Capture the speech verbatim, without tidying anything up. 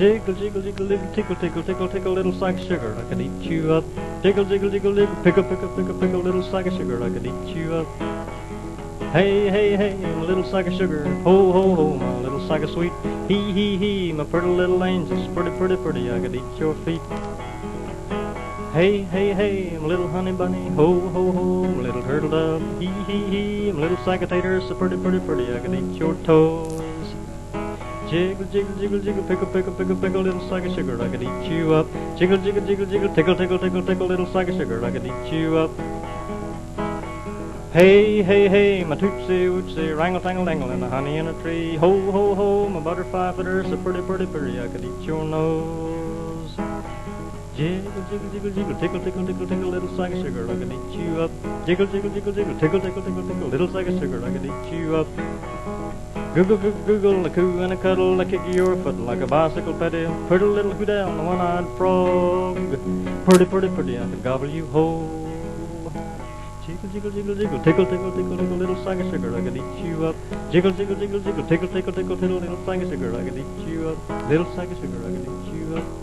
Jiggle, jiggle, jiggle, little tickle, tickle, tickle, tickle, little sack of sugar, I could eat you up. Jiggle, jiggle, jiggle, jiggle, pickle, pickle, pickle, pickle, little sack of sugar, I could eat you up. Hey, hey, hey, my little sack of sugar, ho, ho, ho, my little sack of sweet. Hee, hee, hee, my pretty little angels, pretty, pretty, pretty, I could eat your feet. Hey, hey, hey, my little honey bunny, ho, ho, ho, my little turtle dove. Hee, hee, hee, my little sack of taters, so pretty, pretty, pretty, I could eat your toes. Jiggle, jiggle, jiggle, jiggle, pickle, pickle, pickle, pickle, little sack of sugar, I could eat you up. Jiggle, jiggle, jiggle, jiggle, tickle, tickle, tickle, tickle, little sack of sugar, I could eat you up. Hey, hey, hey, my tootsie wootsie, wrangle tangle dangle in the honey in a tree. Ho, ho, ho, my butterfly flitter, so pretty, pretty, pretty, I could eat your nose. Jiggle, jiggle, jiggle, jiggle, tickle, tickle, tickle, tickle, little sack of sugar, I could eat you up. Jiggle, jiggle, jiggle, jiggle, tickle, tickle, tickle, tickle, little sack of sugar, I could eat you up. Google, google, google, a coo and a cuddle, I kick your foot like a bicycle pedal. Pretty little hoo down, the one-eyed frog. Pretty, pretty, pretty, I could gobble you whole. Jiggle, jiggle, jiggle, jiggle, tickle, tickle, tickle, tickle, little sack of sugar, I could eat you up. Jiggle, jiggle, jiggle, jiggle, tickle, tickle, tickle, tickle, little sack of sugar, I could eat you up. Little sack of sugar, I could eat you up.